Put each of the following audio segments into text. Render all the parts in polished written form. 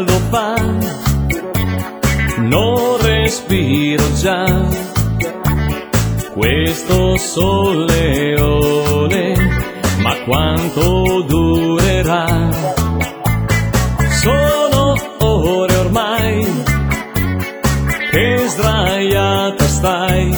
caldo fa, non respiro già questo soleone, ma quanto durerà? Sono ore ormai che sdraiata stai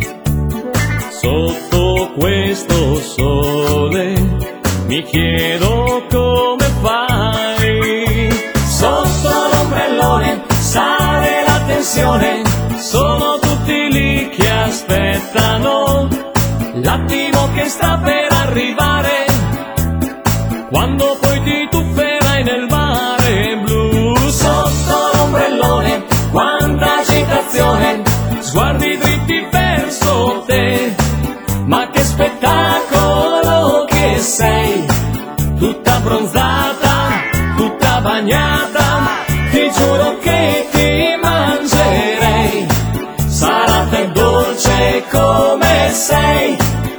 sotto questo sole, mi chiedo come fai. Sotto l'ombrellone sale la tensione, sono tutti lì che aspettano l'attimo che sta per arrivare, quando poi ti tufferai nel mare blu. Sotto l'ombrellone quanta agitazione, sguardi dritti verso te, ma che spettacolo che sei, tutta bronzata, tutta bagnata, ti giuro che ti mangerei, salata e dolce come sei.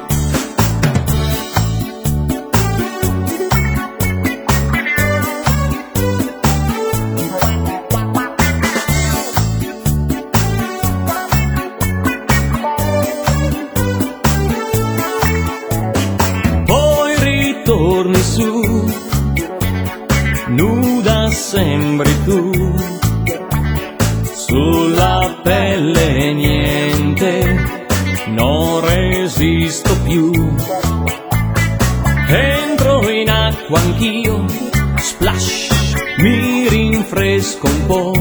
Torni su, nuda sembri tu, sulla pelle niente, non resisto più. Entro in acqua anch'io, splash, mi rinfresco un po',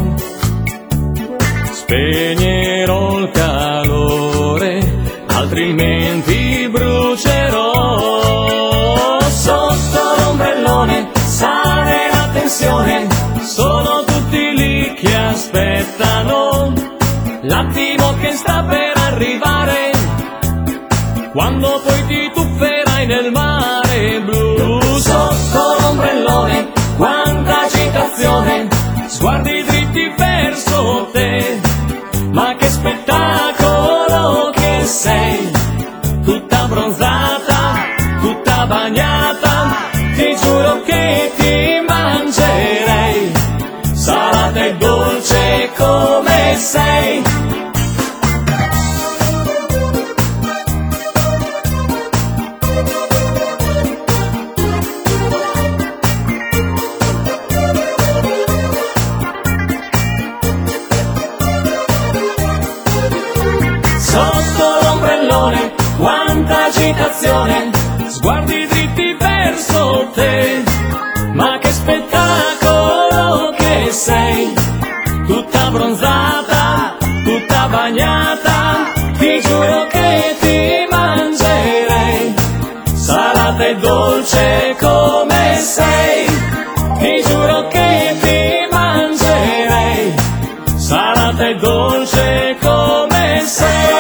spegnerò il calore, altrimenti brucerò. Sotto l'ombrellone sale la tensione, sono tutti lì che aspettano l'attimo che sta per arrivare, quando poi ti tufferai nel mare blu. Sotto l'ombrellone quanta agitazione, sguardi dritti verso te, ma che spettacolo che sei, tutta bronzata, tutta bagnata, ti giuro che ti mangerei, salata e dolce come sei. Sotto l'ombrellone quanta agitazione, sguardi dritti verso te, ma che spettacolo che sei, tutta bronzata, tutta bagnata, ti giuro che ti mangerei, salata e dolce come sei, ti giuro che ti mangerei, salata e dolce come sei.